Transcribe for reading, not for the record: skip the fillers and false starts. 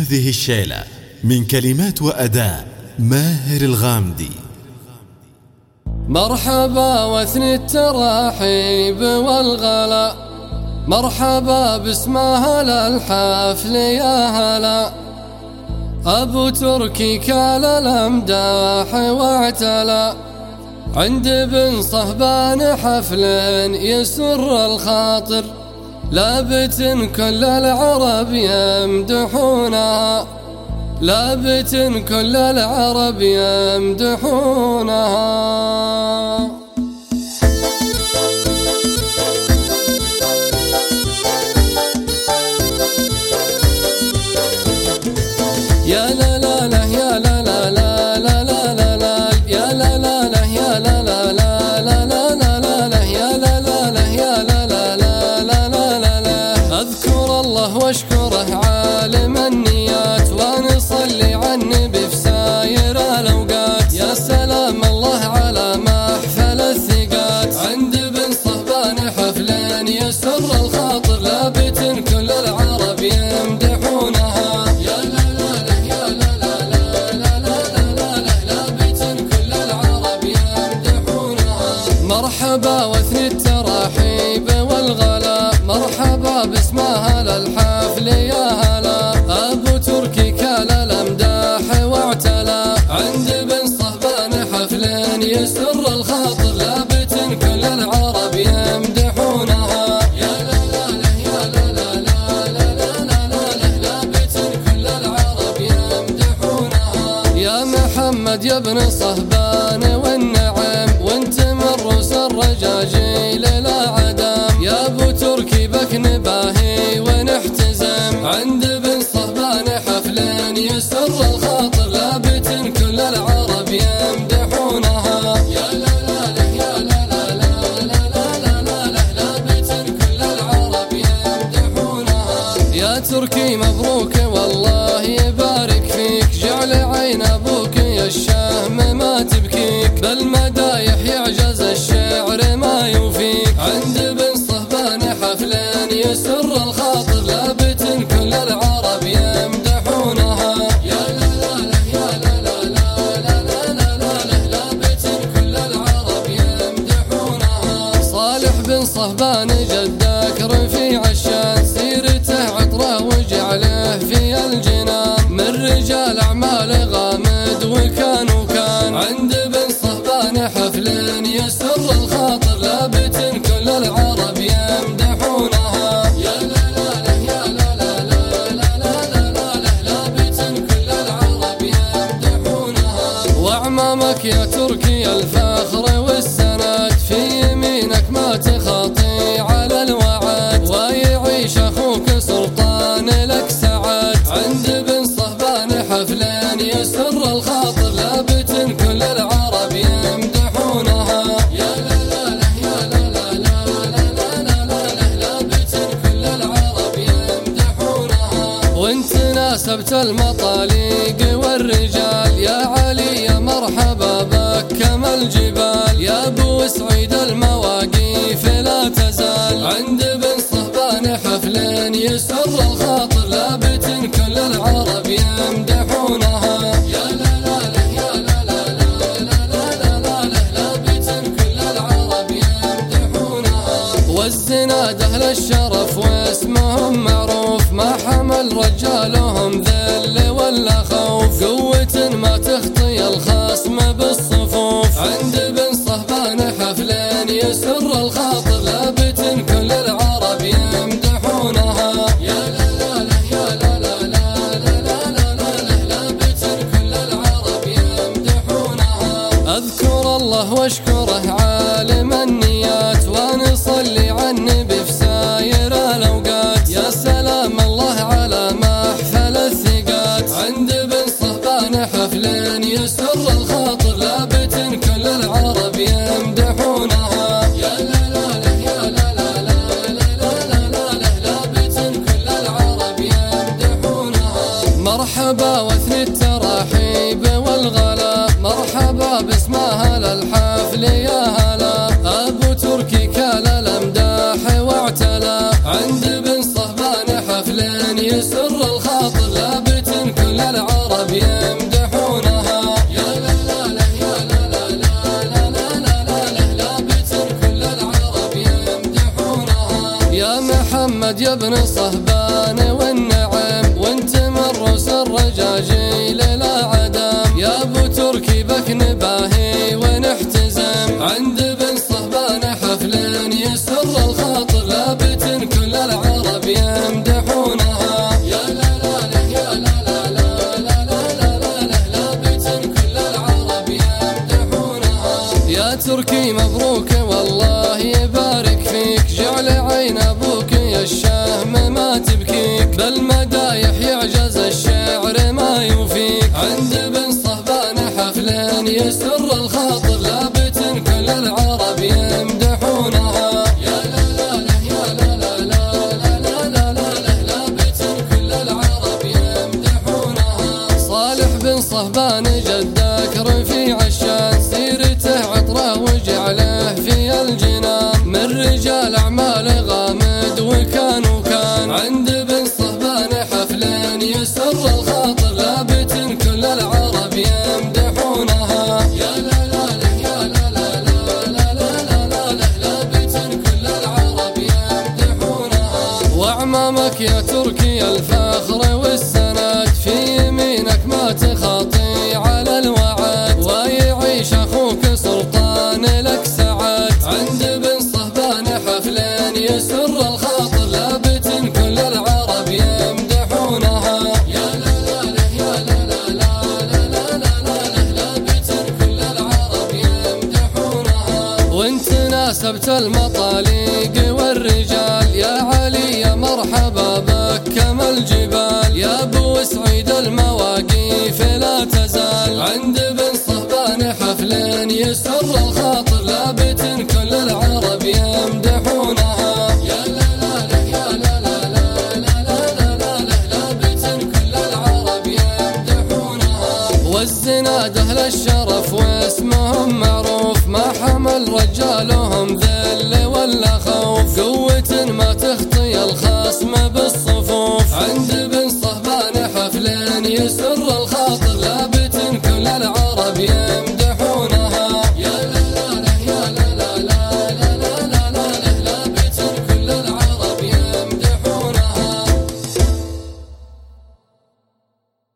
هذه الشيلة من كلمات وأداء ماهر الغامدي. مرحبا واثني التراحيب والغلا، مرحبا باسم أهل الحفل يا هلا. أبو تركي كال الأمداح واعتلى، عند بن صهبان حفل يسر الخاطر، لابت كل العرب يمدحونها، لابت كل العرب يمدحونها. يا لا لا لا يا لا لا لا لا لا لا لا يا لا لا لا يا لا لا لا لا لا لا لا يا لا لا لا يا لا لا لا لا لا لا. أذكر الله واشكره عالم النيات، ونصلي على النبي في ساير الأوقات. يا سلام الله على محفل الثقات، عند بن صهبان حفل يسر الخاطر، لابت كل العرب يمدحونها. يا لا لا لا يا لا لا لا لا لا لا لابت كل العرب يمدحونها. مرحبا واثني التراحيب والغلا، مرحبا باسم أهل الحفل يا هلا. أبو تركي كال الأمداح واعتلى، عند بن صهبان حفل يسر الخاطر، لابت كل العرب يمدحونها. يا لا لا لا يا لا لا لا لا لا لا لابت كل العرب يمدحونها. يا محمد يا ابن صهبان والنعم، وانت من رؤوس الرجاجيل لا عدم. يا ابو تركي بك نباهي ونحتزم، عند بن صهبان حفل يسر الخاطر، لابت كل العرب يمدحونها. يا لا لا لا يا لا لا لا لا لا لابت كل العرب يمدحونها. يا تركي مبروك والله يبارك فيك، جعل عين ابوك يا الشهم ما تبكيك، بالمدايح يعجز الشعر ما يوفيك. عند بن صهبان حفل يسر الخاطر، لابت كل العرب يمدحونها. يا لا لا لا يا لا لا لا لا لا لابت كل العرب يمدحونها. صالح بن صهبان جدك رفيع الشان، سيرته عطره وجعله في الجنان، من رجال أعمال غامد وكان. عند بن صهبان حفل يسر الخاطر، لابت كل العرب يمدحونها. يا لا لا لا يا لا لا لا لا لابت كل العرب يمدحونها. وأعمامك يا تركي الفخر والسند، في يمينك ما تخاطي على الوعد، ويعيش أخوك سلطان لك سعد. عند بن صهبان حفل يسر الخاطر، لابت كل العرب يمدحونها. يا لا لا لا يا لا لا لا لابت كل العرب يمدحونها. وانت ناسبت المطاليق والرجال، يا علي يا مرحبا بك كما الجبال. يا ابو سعيد المواقيف لا تزال، عند بن صهبان حفل يسر الخاطر، لابت كل العرب يمدحونها. يا لا لا لا يا لا لا لا لابت كل العرب يمدحونها. والزناد أهل الشرف واسمهم معروف، ما حمل رجالهم ذل ولا خوف، قوة ما تخطي الخصم بالصفوف. عند بن صهبان حفل يسر الخاطر، لابت كل العرب يمدحونها. يا لا لا لا يا لا لا لا لابت كل العرب يمدحونها. أذكر الله واشكره عالم النيات، ونصلي على النبي في ساير الأوقات. يا سلام الله على محفل الثقات، عند بن صهبان حفل يسر الخاطر، لابت كل العرب يمدحونها. يا لا لا لا يا لا لا لا لابت كل العرب يمدحونها. مرحبا واثني التراحيب والغلا، مرحبا باسم أهل الحفل يا هلا. أبو تركي كال الأمداح واعتلى، عند بن صهبان حفل يسر الخاطر، لابت تركي مبروك والله يبارك فيك، جعل عين ابوك يا الشهم ما تبكيك، بالمدايح يعجز الشعر ما يوفيك. عند بن صهبان حفل يسر الخاطر، لابت كل العرب يمدحونها. يا لا لا لا يا لا لا لا لا لا لا، لابت كل العرب يمدحونها. صالح بن صهبان جدك رفيع الشان، سيرته عطره وجعله في الجنان، من رجال اعمال غامد وكان. عند بن صهبان حفل يسر الخاطر، لابت كل العرب يمدحونها. يا لا لا لا يا لا لا لا لا لا لا، لابت كل العرب يمدحونها. واعمامك يا تركي الفخر والسند، في يمينك ما تخاطي على الوعد، ويعيش اخوك سلطان لك سعد. عند بن صهبان حفل يسر الخاطر، لابت كل العرب يمدحونها. يا لا لا لا يا لا لا لا لا لا، لابت كل العرب يمدحونها. وانت ناسبت المطاليق والرجال، يا علي يا مرحبا بك كما الجبال، يا ابو سعيد المواقيف لا تزال. عند بن صهبان حفل يسر الخاطر، لابت كل العرب يمدحونها. يا لا لا لا يا لا لا لا لا، لابت كل العرب يمدحونها. والزناد اهل الشرف واسمهم معروف، ما حمل رجالهم ذل ولا خوف، قوة ما تخطي الخصم بالصفوف. عند